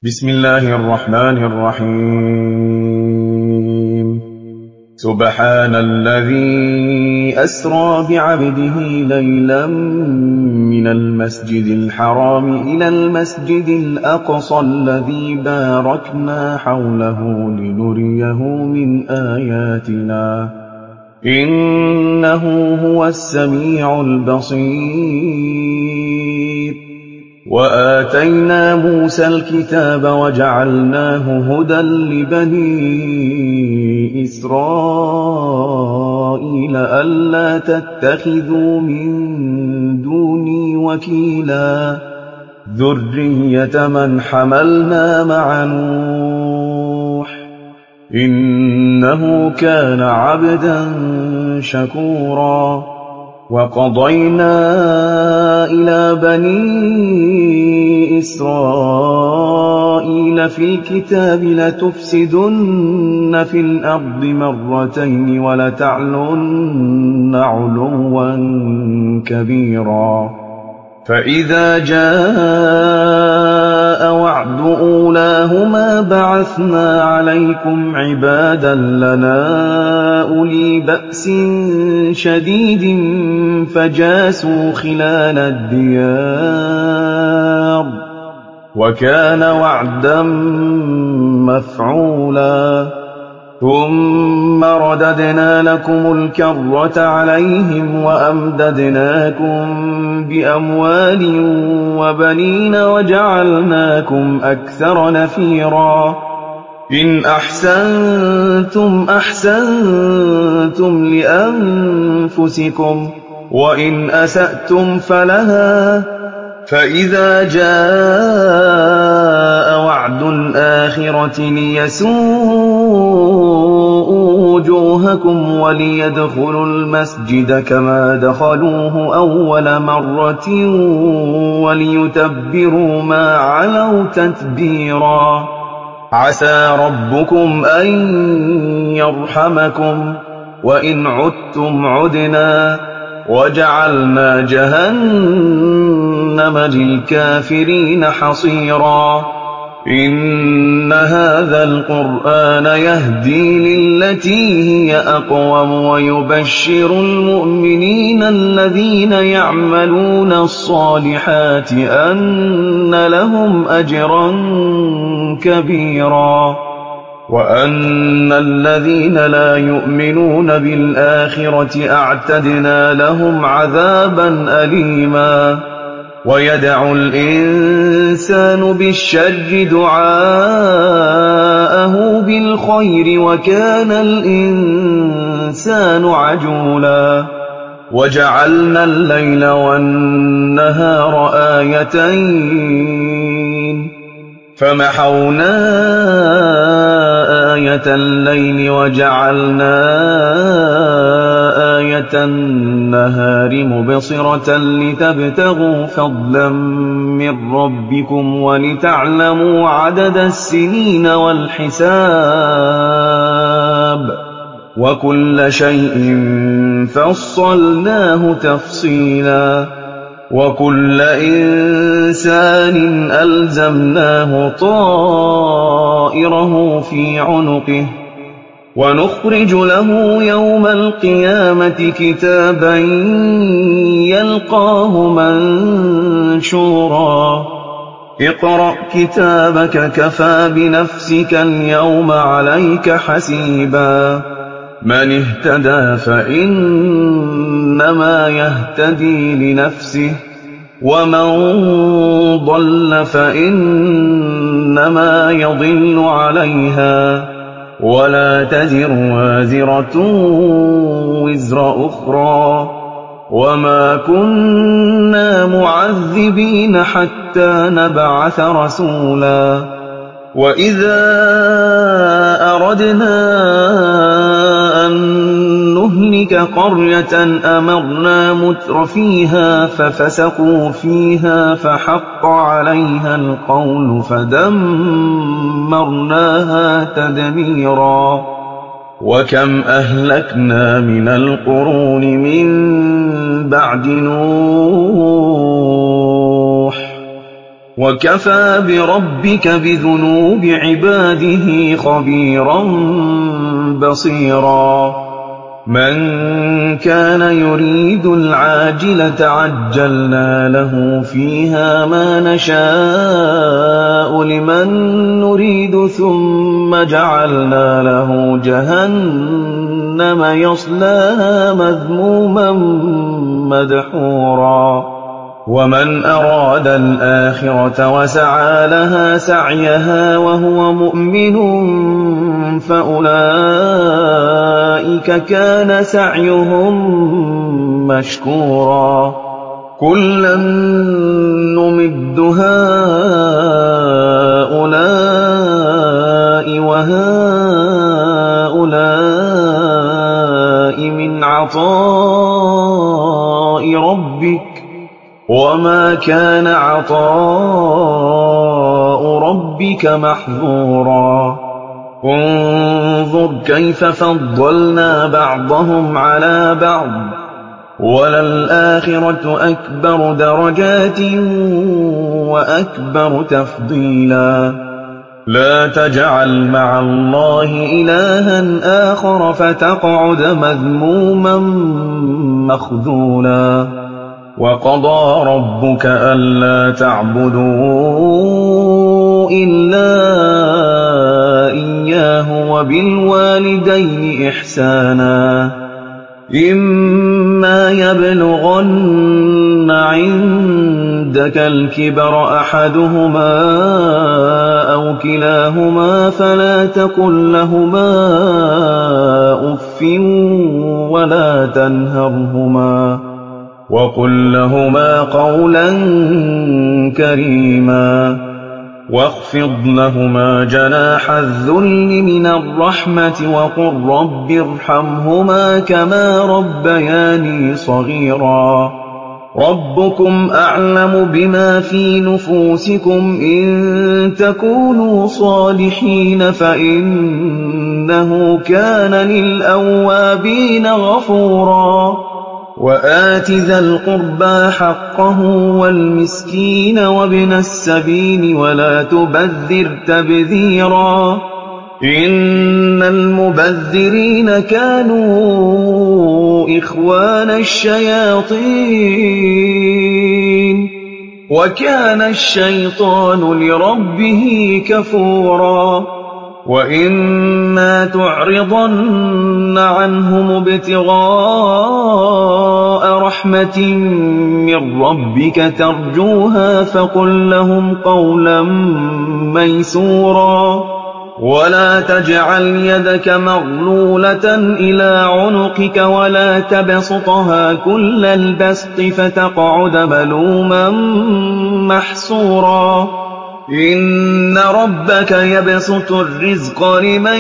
بسم الله الرحمن الرحيم. سبحان الذي أسرى بعبده ليلا من المسجد الحرام إلى المسجد الأقصى الذي باركنا حوله لنريه من آياتنا إنه هو السميع البصير. وآتينا موسى الكتاب وجعلناه هدى لبني إسرائيل ألا تتخذوا من دوني وكيلا ذرية من حملنا مع نوح إنه كان عبدا شكورا. وقضينا إلى بني إسرائيل في الكتاب لتفسدن في الأرض مرتين ولتعلن علوا كبيرا. فإذا جاء وعد أولاهما بعثنا عليكم عبادا لنا أولي بأس شديد فجاسوا خلال الديار وكان وعدا مفعولا. ثم رددنا لكم الكرة عليهم وأمددناكم بأموال وبنين وجعلناكم أكثر نفيرا. إن أحسنتم أحسنتم لأنفسكم وإن أسأتم فلها. فإذا جاء وعد الآخرة ليسوءوا وجوهكم وليدخلوا المسجد كما دخلوه أول مرة وليتبروا ما علوا تتبيرا. عسى ربكم أن يرحمكم وإن عدتم عدنا وجعلنا جهنم للكافرين حصيرا. إن هذا القرآن يهدي للتي هي أقوم ويبشر المؤمنين الذين يعملون الصالحات أن لهم أجرا كبيرا وأن الذين لا يؤمنون بالآخرة أعتدنا لهم عذابا أليما. ويدع الإنسان بالشر دعاءه بالخير وكان الإنسان عجولا. وجعلنا الليل والنهار آيتين فمحونا آية الليل وجعلنا آية النهار مبصرة لتبتغوا فضلا من ربكم ولتعلموا عدد السنين والحساب وكل شيء فصلناه تفصيلا. وكل إنسان ألزمناه طائره في عنقه ونخرج له يوم القيامة كتابا يلقاه منشورا. اقرأ كتابك كفى بنفسك اليوم عليك حسيبا. من اهتدى فإنما يهتدي لنفسه ومن ضل فإنما يضل عليها ولا تزر وازرة وزر أخرى وما كنا معذبين حتى نبعث رسولا. وإذا أردنا أن نهلك قرية أمرنا متر فيها ففسقوا فيها فحق عليها القول فدمرناها تدميرا. وكم أهلكنا من القرون من بعد نوح وَكَفَىٰ بِرَبِّكَ بِذُنُوبِ عِبَادِهِ خَبِيرًا بَصِيرًا مَنْ كَانَ يُرِيدُ الْعَاجِلَةَ عَجَّلْنَا لَهُ فِيهَا مَا نَشَاءُ لِمَن نُّرِيدُ ثُمَّ جَعَلْنَا لَهُ جَهَنَّمَ يَصْلَاهَا مَذْمُومًا مَّدْحُورًا وَمَنْ أَرَادَ الْآخِرَةَ وَسَعَىٰ لَهَا سَعْيَهَا وَهُوَ مُؤْمِنٌ فَأُولَٰئِكَ كَانَ سَعْيُهُم مَّشْكُورًا كُلًّا نُّمِدُّ هَٰؤُلَاءِ وَهَٰؤُلَاءِ مِنْ عَطَاءِ رَبِّكَ ۚ وَمَا كَانَ عَطَاءُ رَبِّكَ مَحْظُورًا انظُرْ كَيْفَ فَضَّلْنَا بَعْضَهُمْ عَلَىٰ بَعْضٍ ۚ وَلَلْآخِرَةُ أَكْبَرُ دَرَجَاتٍ وَأَكْبَرُ تَفْضِيلًا لَا تَجْعَلْ مَعَ اللَّهِ إِلَٰهًا آخَرَ فَتَقْعُدَ مَذْمُومًا مَّخْذُولًا وَقَضَىٰ رَبُّكَ أَلَّا تَعْبُدُوا إِلَّا إِيَّاهُ وَبِالْوَالِدَيْنِ إِحْسَانًا إِمَّا يَبْلُغَنَّ عِندَكَ الْكِبَرَ أَحَدُهُمَا أَوْ كِلَاهُمَا فَلَا تَقُل لَّهُمَا أُفٍّ وَلَا تَنْهَرْهُمَا وَقُل لَّهُمَا قَوْلًا كَرِيمًا وَاخْفِضْ لَهُمَا جَنَاحَ الذُّلِّ مِنَ الرَّحْمَةِ وَقُل رَّبِّ ارْحَمْهُمَا كَمَا رَبَّيَانِي صَغِيرًا رَّبُّكُمْ أَعْلَمُ بِمَا فِي نُفُوسِكُمْ ۚ إِن تَكُونُوا صَالِحِينَ فَإِنَّهُ كَانَ لِلْأَوَّابِينَ غَفُورًا وَآتِ ذَا الْقُرْبَىٰ حَقَّهُ وَالْمِسْكِينَ وَابْنَ السَّبِيلِ وَلَا تُبَذِّرْ تَبْذِيرًا إِنَّ الْمُبَذِّرِينَ كَانُوا إِخْوَانَ الشَّيَاطِينِ وَكَانَ الشَّيْطَانُ لِرَبِّهِ كَفُورًا وَإِمَّا تُعْرِضَنَّ عَنْهُمُ ابْتِغَاءَ رَحْمَةٍ مِّن رَّبِّكَ تَرْجُوهَا فَقُل لَّهُمْ قَوْلًا مَّيْسُورًا وَلَا تَجْعَلْ يَدَكَ مَغْلُولَةً إِلَىٰ عُنُقِكَ وَلَا تَبْسُطْهَا كُلَّ الْبَسْطِ فَتَقْعُدَ مَلُومًا مَّحْسُورًا إِنَّ رَبَّكَ يَبْسُطُ الرِّزْقَ لِمَن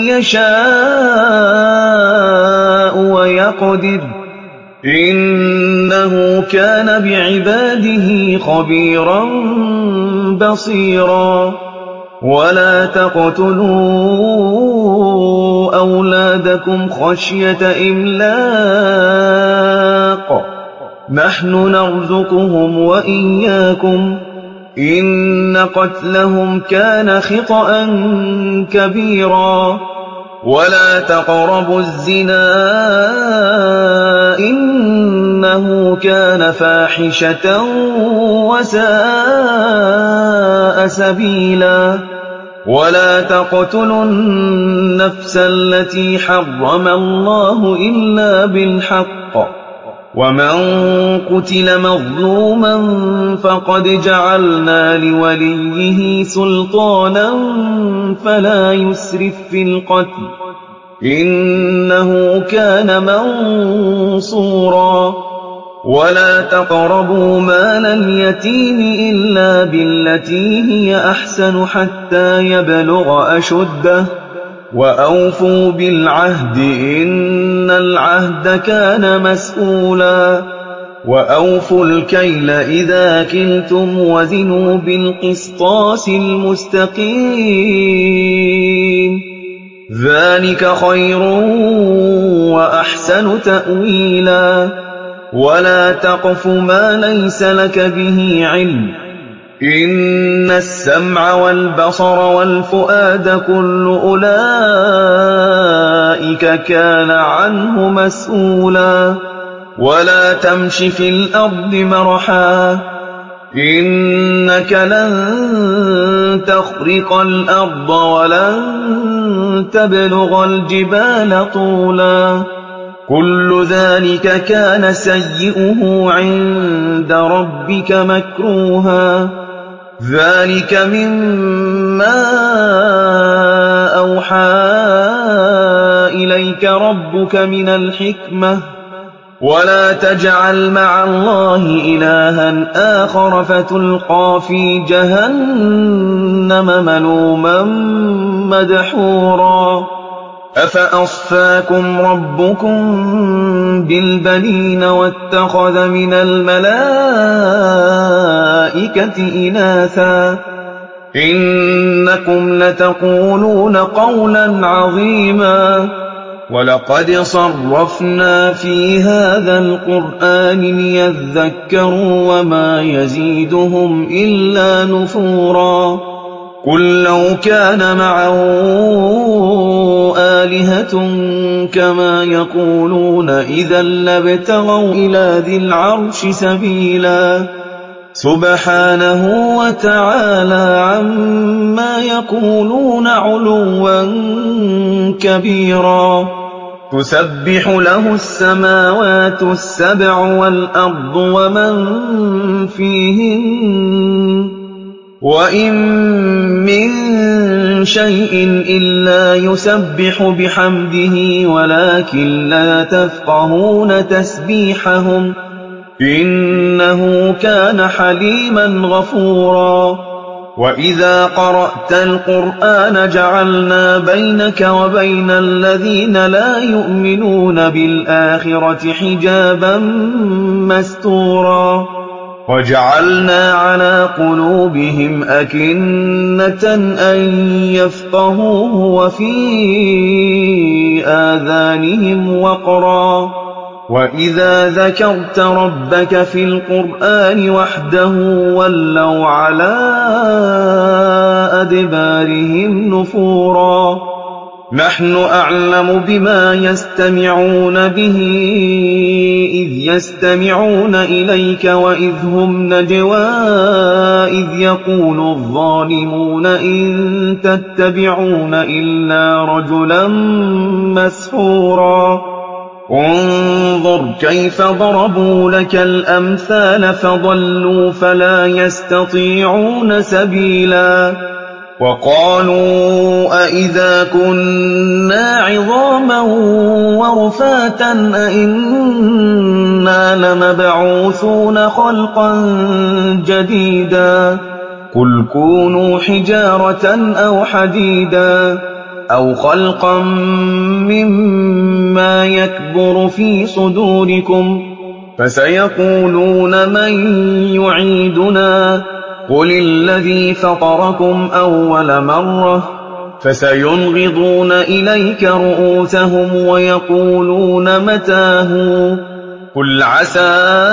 يَشَاءُ وَيَقْدِرُ ۚ إِنَّهُ كَانَ بِعِبَادِهِ خَبِيرًا بَصِيرًا وَلَا تَقْتُلُوا أَوْلَادَكُمْ خَشْيَةَ إِمْلَاقٍ ۖ نَّحْنُ نَرْزُقُهُمْ وَإِيَّاكُمْ ۚ إِنَّ قَتْلَهُمْ كَانَ خِطْئًا كَبِيرًا وَلَا تَقْرَبُوا الزِّنَا ۖ إِنَّهُ كَانَ فَاحِشَةً وَسَاءَ سَبِيلًا وَلَا تَقْتُلُوا النَّفْسَ الَّتِي حَرَّمَ اللَّهُ إِلَّا بِالْحَقِّ ۚ وَمَن قُتِلَ مَظْلُومًا فَقَدْ جَعَلْنَا لِوَلِيِّهِ سُلْطَانًا فَلَا يُسْرِف فِّي الْقَتْلِ ۖ إِنَّهُ كَانَ مَنصُورًا وَلَا تَقْرَبُوا مَالَ الْيَتِيمِ إِلَّا بِالَّتِي هِيَ أَحْسَنُ حَتَّىٰ يَبْلُغَ أَشُدَّهُ ۖ وَأَوْفُوا بِالْعَهْدِ ۖ إِنَّ الْعَهْدَ كَانَ مَسْئُولًا وَأَوْفُوا الْكَيْلَ إِذَا كِلْتُمْ وَزِنُوا بِالْقِسْطَاسِ الْمُسْتَقِيمِ ذَٰلِكَ خَيْرٌ وَأَحْسَنُ تَأْوِيلًا وَلَا تَقْفُ مَا لَيْسَ لَكَ بِهِ عِلْمٌ إن السمع والبصر والفؤاد كل أولئك كان عنه مسؤولا ولا تمش في الأرض مرحا إنك لن تخرق الأرض ولن تبلغ الجبال طولا كل ذلك كان سيئه عند ربك مكروها ذلك مما أوحى إليك ربك من الحكمة ولا تجعل مع الله إلها آخر فتلقى في جهنم ملوما مدحورا أفأصفاكم ربكم بالبنين واتخذ من الملائكة إناثا إنكم لتقولون قولا عظيما ولقد صرفنا في هذا القرآن ليذكروا وما يزيدهم إلا نفورا قل لو كان معه آلهة كما يقولون إذا لابتغوا إلى ذي العرش سبيلا سبحانه وتعالى عما يقولون علوا كبيرا تسبح له السماوات السبع والأرض ومن فيهن وإن من شيء إلا يسبح بحمده ولكن لا تفقهون تسبيحهم إنه كان حليما غفورا وإذا قرأت القرآن جعلنا بينك وبين الذين لا يؤمنون بالآخرة حجابا مستورا وجعلنا على قلوبهم أكنة أن يفقهوه وفي آذانهم وقرا وإذا ذكرت ربك في القرآن وحده ولوا على أدبارهم نفورا نحن أعلم بما يستمعون به إذ يستمعون إليك وإذ هم نجوى إذ يقول الظالمون إن تتبعون إلا رجلا مسحورا انظر كيف ضربوا لك الأمثال فضلوا فلا يستطيعون سبيلا وقالوا أئذا كنا عظاما ورفاتا أئنا لمبعوثون خلقا جديدا قل كونوا حجارة أو حديدا أو خلقا مما يكبر في صدوركم فسيقولون من يعيدنا قل الذي فطركم أول مرة فسينغضون إليك رؤوسهم ويقولون متاه قل عسى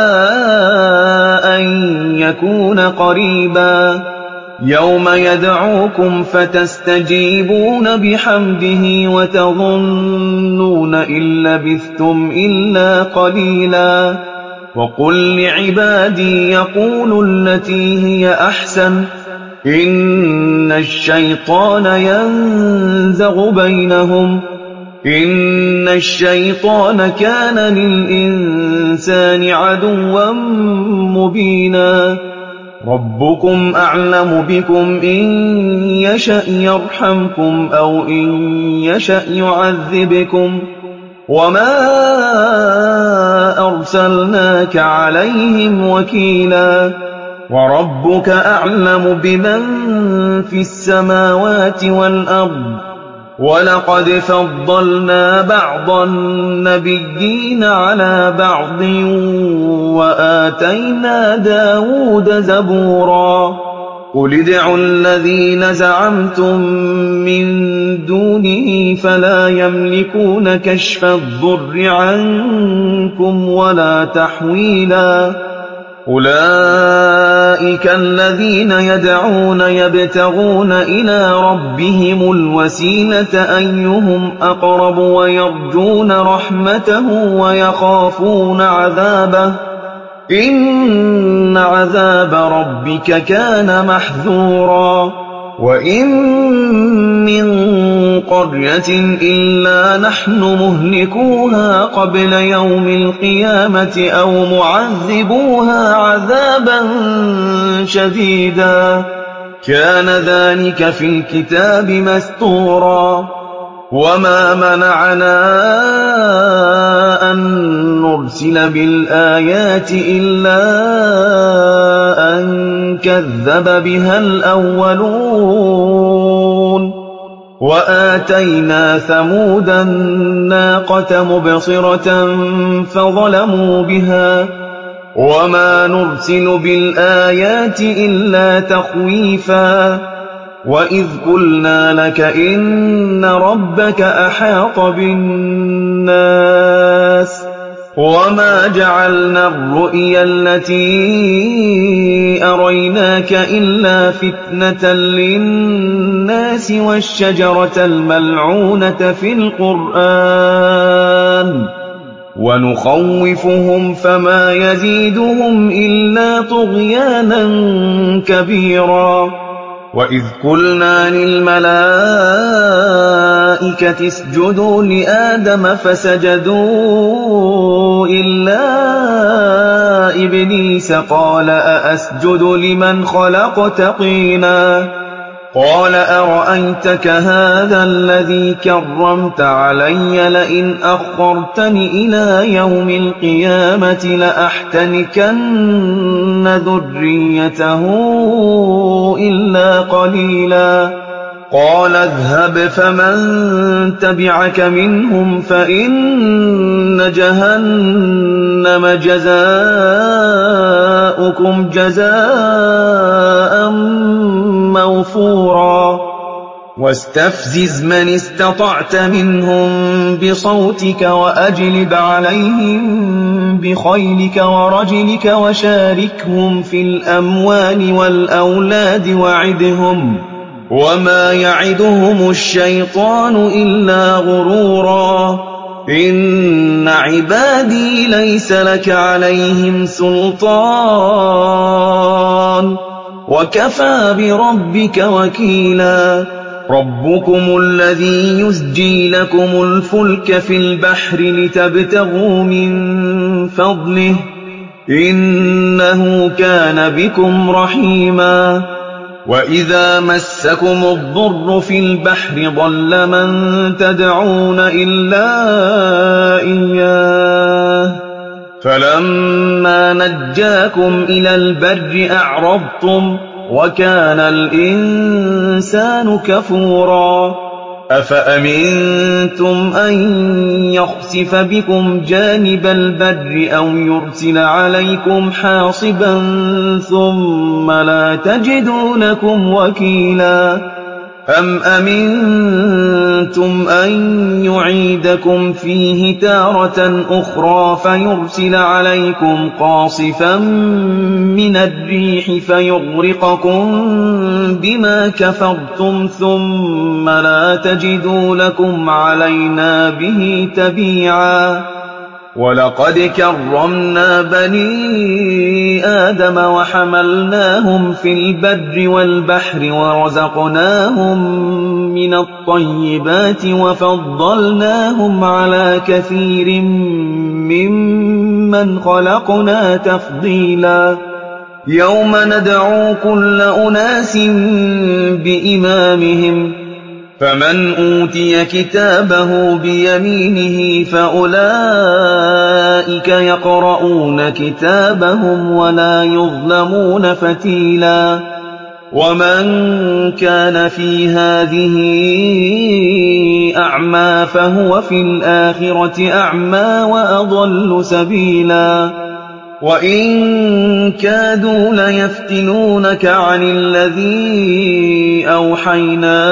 أن يكون قريبا يوم يدعوكم فتستجيبون بحمده وتظنون إن لبثتم إلا قليلا وقل لعبادي يقولوا التي هي أحسن إن الشيطان ينزغ بينهم إن الشيطان كان للإنسان عدوا مبينا ربكم أعلم بكم إن يشأ يرحمكم أو إن يشأ يعذبكم وما أرسلناك عليهم وكيلا وربك أعلم بمن في السماوات والأرض ولقد فضلنا بعض النبيين على بعض وآتينا داود زبورا قل ادعوا الذين زعمتم من دونه فلا يملكون كشف الضر عنكم ولا تحويلا أولئك الذين يدعون يبتغون إلى ربهم الوسيلة أيهم أقرب ويرجون رحمته ويخافون عذابه إن عذاب ربك كان محذورا وإن من قرية إلا نحن مهلكوها قبل يوم القيامة أو معذبوها عذابا شديدا كان ذلك في الكتاب مسطورا وما منعنا أن نرسل بالآيات إلا أن كذب بها الأولون وآتينا ثمود الناقة مبصرة فظلموا بها وما نرسل بالآيات إلا تخويفا وإذ قلنا لك إن ربك أحاط بالناس وما جعلنا الرؤيا التي أريناك إلا فتنة للناس والشجرة الملعونة في القرآن ونخوفهم فما يزيدهم إلا طغيانا كبيرا وإذ قلنا للملائكة اسجدوا لآدم فسجدوا إلا إبليس قال أأسجد لمن خلقت طينا قال أرأيتك هذا الذي كرمت علي لئن أخرتني إلى يوم القيامة لأحتنكن ذريته إلا قليلا قال اذهب فمن تبعك منهم فإن جهنم جزاؤكم جزاء موفورا واستفزز من استطعت منهم بصوتك وأجلب عليهم بخيلك ورجلك وشاركهم في الأموال والأولاد وعدهم وما يعدهم الشيطان إلا غرورا إن عبادي ليس لك عليهم سلطان وكفى بربك وكيلا ربكم الذي يزجي لكم الفلك في البحر لتبتغوا من فضله إنه كان بكم رحيما وإذا مسكم الضر في البحر ضل من تدعون إلا إياه فلما نجاكم إلى البر أعرضتم وكان الإنسان كفورا أفأمنتم أن يخسف بكم جانب البر أو يرسل عليكم حاصبا ثم لا تجدوا لكم وكيلا أم أمنتم أن يعيدكم فيه تارة أخرى فيرسل عليكم قاصفا من الريح فيغرقكم بما كفرتم ثم لا تجدوا لكم علينا به تبيعا ولقد كرمنا بني آدم وحملناهم في البر والبحر ورزقناهم من الطيبات وفضلناهم على كثير ممن خلقنا تفضيلا يوم ندعو كل أناس بإمامهم فمن أوتي كتابه بيمينه فأولئك يقرؤون كتابهم ولا يظلمون فتيلا ومن كان في هذه أعمى فهو في الآخرة أعمى وأضل سبيلا وإن كادوا ليفتنونك عن الذي أوحينا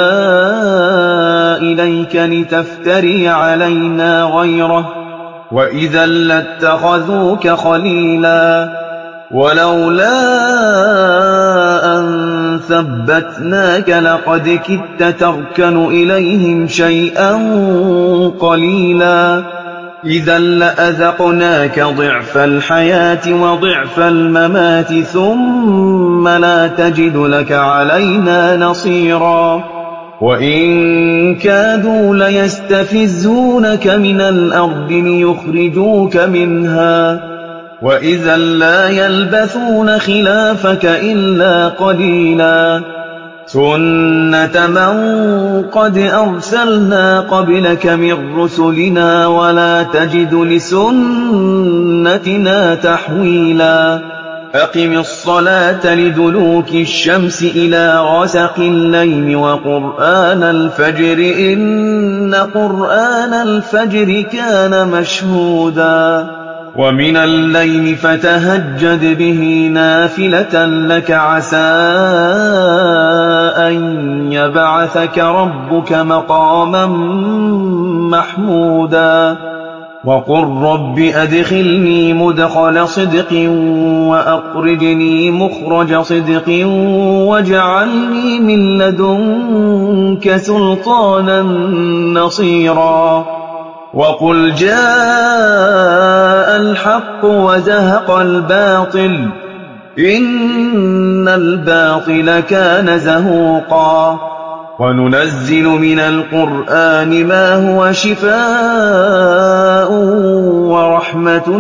إليك لتفتري علينا غيره وإذا لاتخذوك خليلا وَلَوْلَا أَن ثَبَّتْنَاكَ لَقَدْ كِدتَّ تَرْكَنُ إِلَيْهِمْ شَيْئًا قَلِيلًا. إِذًا لَّأَذَقْنَاكَ ضِعْفَ الْحَيَاةِ وَضِعْفَ الْمَمَاتِ ثُمَّ لَا تَجِدُ لَكَ عَلَيْنَا نَصِيرًا. وَإِن كَادُوا لَيَسْتَفِزُّونَكَ مِنَ الْأَرْضِ لِيُخْرِجُوكَ مِنْهَا ۖ وَإِذًا لَّا يَلْبَثُونَ خِلَافَكَ إِلَّا قَلِيلًا. سُنَّةَ مَن قَدْ أَرْسَلْنَا قَبْلَكَ مِن رُّسُلِنَا ۖ وَلَا تَجِدُ لِسُنَّتِنَا تَحْوِيلًا. أَقِمِ الصَّلَاةَ لِدُلُوكِ الشَّمْسِ إِلَىٰ غَسَقِ اللَّيْلِ وَقُرْآنَ الْفَجْرِ ۖ إِنَّ قُرْآنَ الْفَجْرِ كَانَ مَشْهُودًا. وَمِنَ اللَّيْلِ فَتَهَجَّدْ بِهِ نَافِلَةً لَّكَ عَسَىٰ أَن يَبْعَثَكَ رَبُّكَ مَقَامًا مَّحْمُودًا. وَقُل رَّبِّ أَدْخِلْنِي مُدْخَلَ صِدْقٍ وَأَخْرِجْنِي مُخْرَجَ صِدْقٍ وَاجْعَل لِّي مِن لَّدُنكَ سُلْطَانًا نَّصِيرًا. وَقُلْ جَاءَ الْحَقُّ وَزَهَقَ الْبَاطِلُ ۚ إِنَّ الْبَاطِلَ كَانَ زَهُوقًا. وَنُنَزِّلُ مِنَ الْقُرْآنِ مَا هُوَ شِفَاءٌ وَرَحْمَةٌ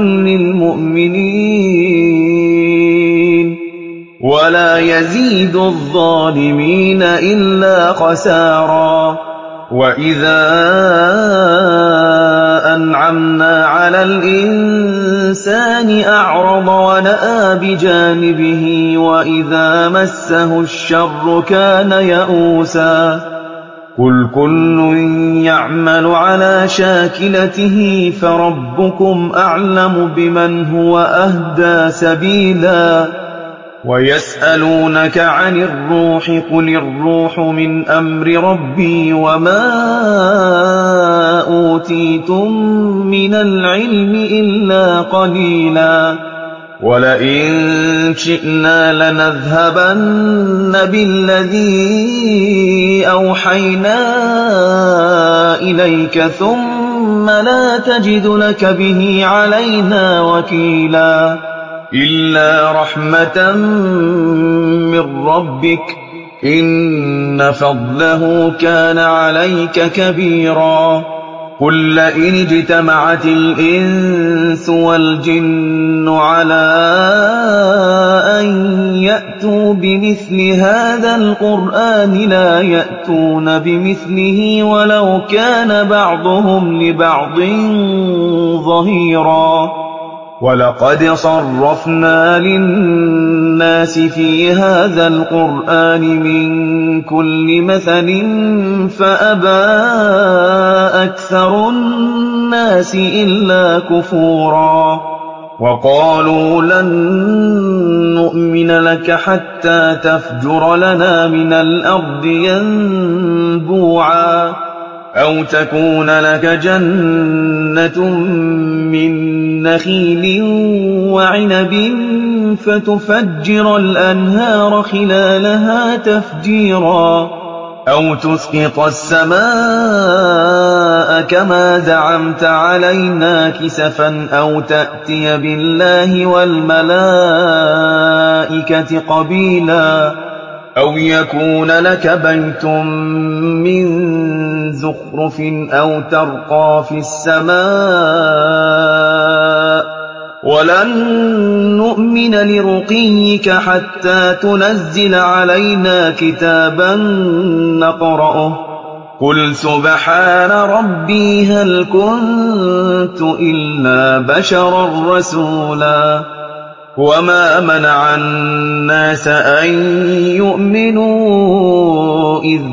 لِّلْمُؤْمِنِينَ وَلَا يَزِيدُ الظَّالِمِينَ إِلَّا خَسَارًا. وَإِذَا أَنْعَمْنَا عَلَى الْإِنسَانِ أَعْرَضَ وَنَأَىٰ بِجَانِبِهِ وَإِذَا مَسَّهُ الشَّرُّ كَانَ يَئُوسًا. قُلْ كُلٌّ يَعْمَلُ عَلَىٰ شَاكِلَتِهِ فَرَبُّكُمْ أَعْلَمُ بِمَنْ هُوَ أَهْدَىٰ سَبِيلًا. وَيَسْأَلُونَكَ عَنِ الرُّوحِ ۖ قُلِ الرُّوحُ مِنْ أَمْرِ رَبِّي وَمَا أُوتِيتُم مِّنَ الْعِلْمِ إِلَّا قَلِيلًا. وَلَئِن شِئْنَا لَنَذْهَبَنَّ بِالَّذِي أَوْحَيْنَا إِلَيْكَ ثُمَّ لَا تَجِدُ لَكَ بِهِ عَلَيْنَا وَكِيلًا. إِلَّا رَحْمَةً مِّن رَّبِّكَ ۚ إِنَّ فَضْلَهُ كَانَ عَلَيْكَ كَبِيرًا. قُل لَّئِنِ اجْتَمَعَتِ الْإِنسُ وَالْجِنُّ عَلَىٰ أَن يَأْتُوا بِمِثْلِ هَٰذَا الْقُرْآنِ لَا يَأْتُونَ بِمِثْلِهِ وَلَوْ كَانَ بَعْضُهُمْ لِبَعْضٍ ظَهِيرًا. وَلَقَدْ صَرَّفْنَا لِلنَّاسِ فِي هَٰذَا الْقُرْآنِ مِن كُلِّ مَثَلٍ فَأَبَىٰ أَكْثَرُ النَّاسِ إِلَّا كُفُورًا. وَقَالُوا لَن نُّؤْمِنَ لَكَ حَتَّىٰ تَفْجُرَ لَنَا مِنَ الْأَرْضِ يَنبُوعًا أَوْ تَكُونَ لَكَ جَنَّةٌ مِّن نَّخِيلٍ وَعِنَبٍ فَتُفَجِّرَ الْأَنْهَارَ خِلَالَهَا تَفْجِيرًا أَوْ تُسْقِطَ السَّمَاءَ كَمَا زَعَمْتَ عَلَيْنَا كِسَفًا أَوْ تَأْتِيَ بِاللَّهِ وَالْمَلَائِكَةِ قَبِيلًا أَوْ يَكُونَ لَكَ بَيْتٌ مِّن زُخْرُفٍ أَوْ تَرْقَىٰ فِي السَّمَاءِ ۖ وَلَن نُّؤْمِنَ لِرُقِيِّكَ حَتَّىٰ تُنَزِّلَ عَلَيْنَا كِتَابًا نَّقْرَؤُهُ ۗ قُلْ سُبْحَانَ رَبِّي هَلْ كُنتُ إِلَّا بَشَرًا رَّسُولًا. وَمَا مَنَعَ النَّاسَ أَن يُؤْمِنُوا إِذْ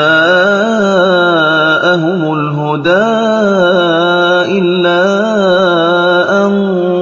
جَاءَهُمُ الْهُدَىٰ إِلَّا أَن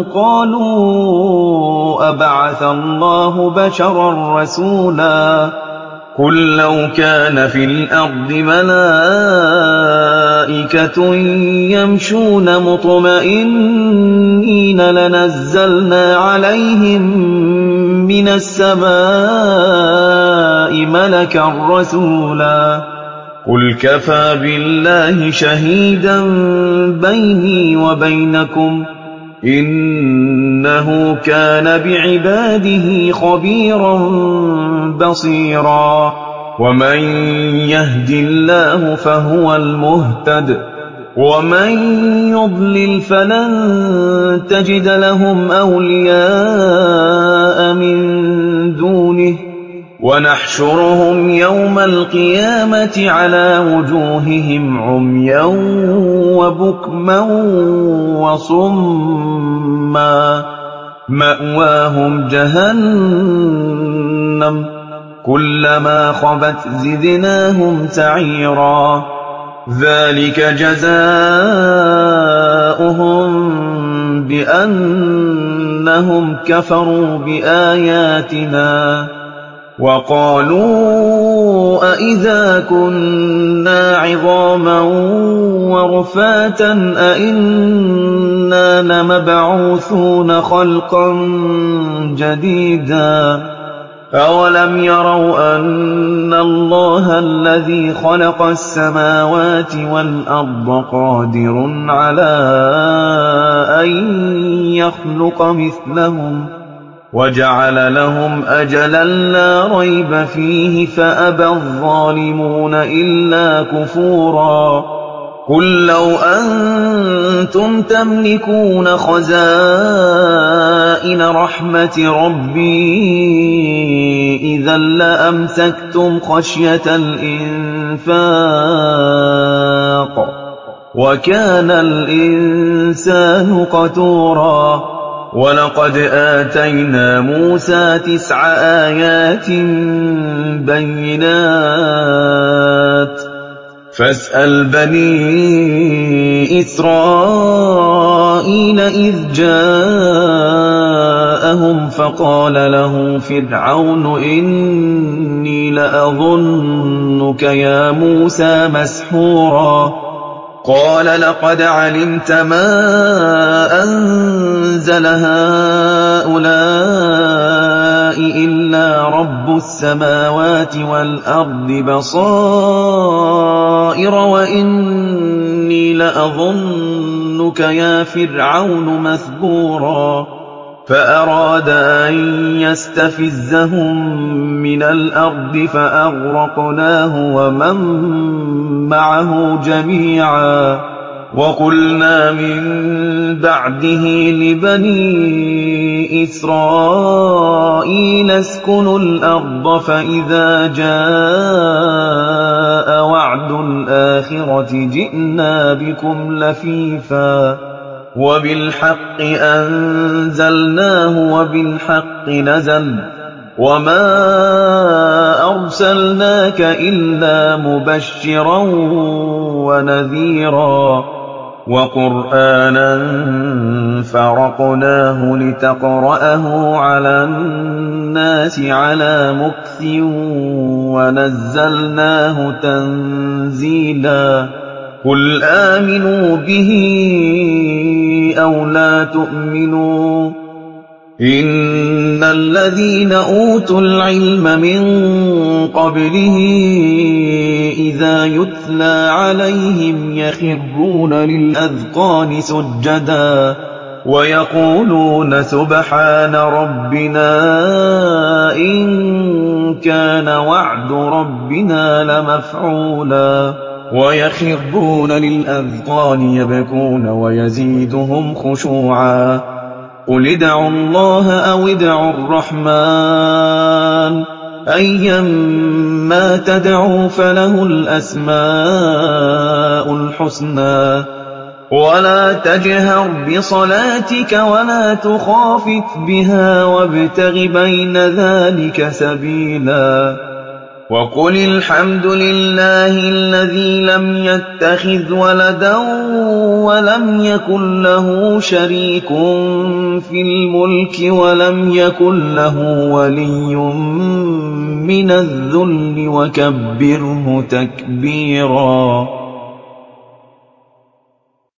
قَالُوا أَبَعَثَ اللَّهُ بَشَرًا رَّسُولًا. قُل لَّوْ كَانَ فِي الْأَرْضِ مَلَائِكَةٌ وَمَلَائِكَةٌ يَمْشُونَ مُطْمَئِنِّينَ لَنَزَّلْنَا عَلَيْهِم مِّنَ السَّمَاءِ مَلَكًا رَّسُولًا قُلْ كَفَىٰ بِاللَّهِ شَهِيدًا بَيْنِي وَبَيْنَكُمْ ۚ إِنَّهُ كَانَ بِعِبَادِهِ خَبِيرًا بَصِيرًا وَمَن يَهْدِ اللَّهُ فَهُوَ الْمُهْتَدِ ۖ وَمَن يُضْلِلْ فَلَن تَجِدَ لَهُمْ أَوْلِيَاءَ مِن دُونِهِ ۖ وَنَحْشُرُهُمْ يَوْمَ الْقِيَامَةِ عَلَىٰ وُجُوهِهِمْ عُمْيًا وَبُكْمًا وَصُمًّا مَّأْوَاهُمْ جَهَنَّمُ كُلَّمَا خَبَتْ زِدْنَاهُمْ سَعِيرًا ذَٰلِكَ جَزَاؤُهُم بِأَنَّهُمْ كَفَرُوا بِآيَاتِنَا وَقَالُوا أَإِذَا كُنَّا عِظَامًا وَرُفَاتًا أَإِنَّا لَمَبْعُوثُونَ خَلْقًا جَدِيدًا أَوَلَمْ يَرَوْا أَنَّ اللَّهَ الَّذِي خَلَقَ السَّمَاوَاتِ وَالْأَرْضَ قَادِرٌ عَلَىٰ أَن يَخْلُقَ مِثْلَهُمْ وَجَعَلَ لَهُمْ أَجَلًا لَّا رَيْبَ فِيهِ فَأَبَى الظَّالِمُونَ إِلَّا كُفُورًا قُل لَّوْ أَنتُمْ تَمْلِكُونَ خَزَائِنَ رَحْمَةِ رَبِّي إِذًا لَّأَمْسَكْتُمْ خَشْيَةَ الْإِنفَاقِ ۚ وَكَانَ الْإِنسَانُ قَتُورًا وَلَقَدْ آتَيْنَا مُوسَىٰ 9 آيَاتٍ بَيِّنَاتٍ فَاسْأَلْ بَنِي إِسْرَائِيلَ إِذْ جَاءَهُمْ فَقَالَ لَهُ فِرْعَوْنُ إِنِّي لَأَظُنُّكَ يَا مُوسَىٰ مَسْحُورًا قَالَ لَقَدْ عَلِمْتَ مَا أَنزَلَ هَٰؤُلَاءِ إِلَّا رَبُّ السَّمَاوَاتِ وَالْأَرْضِ بَصَائِرَ وَإِنِّي لَأَظُنُّكَ يَا فِرْعَوْنُ مَثْبُورًا فَأَرَادَ أَن يَسْتَفِزَّهُم مِّنَ الْأَرْضِ فَأَغْرَقْنَاهُ وَمَن مَّعَهُ جَمِيعًا وَقُلْنَا مِن بَعْدِهِ لِبَنِي إِسْرَائِيلَ اسْكُنُوا الْأَرْضَ فَإِذَا جَاءَ وَعْدُ الْآخِرَةِ جِئْنَا بِكُمْ لَفِيفًا وَبِالْحَقِّ أَنزَلْنَاهُ وَبِالْحَقِّ نَزَلَ وَمَا أَرْسَلْنَاكَ إِلَّا مُبَشِّرًا وَنَذِيرًا وَقُرْآنًا فَرَقْنَاهُ لِتَقْرَأَهُ عَلَى النَّاسِ عَلَىٰ مُكْثٍ وَنَزَّلْنَاهُ تَنزِيلًا قُلْ آمِنُوا بِهِ أَوْ لَا تُؤْمِنُوا ۚ إِنَّ الَّذِينَ أُوتُوا الْعِلْمَ مِن قَبْلِهِ إِذَا يُتْلَىٰ عَلَيْهِمْ يَخِرُّونَ لِلْأَذْقَانِ سُجَّدًا وَيَقُولُونَ سُبْحَانَ رَبِّنَا إِن كَانَ وَعْدُ رَبِّنَا لَمَفْعُولًا وَيَخِرُّونَ لِلْأَذْقَانِ يَبْكُونَ وَيَزِيدُهُمْ خُشُوعًا قُلِ ادْعُوا اللَّهَ أَوِ ادْعُوا الرَّحْمَٰنَ أَيًّا مَّا تَدْعُوا فَلَهُ الْأَسْمَاءُ الْحُسْنَىٰ وَلَا تَجْهَرْ بِصَلَاتِكَ وَلَا تُخَافِتْ بِهَا وَابْتَغِ بَيْنَ ذَٰلِكَ سَبِيلًا وَقُلِ الْحَمْدُ لِلَّهِ الَّذِي لَمْ يَتَّخِذْ وَلَدًا وَلَمْ يَكُن لَّهُ شَرِيكٌ فِي الْمُلْكِ وَلَمْ يَكُن لَّهُ وَلِيٌّ مِّنَ الذُّلِّ وَكَبِّرْهُ تَكْبِيرًا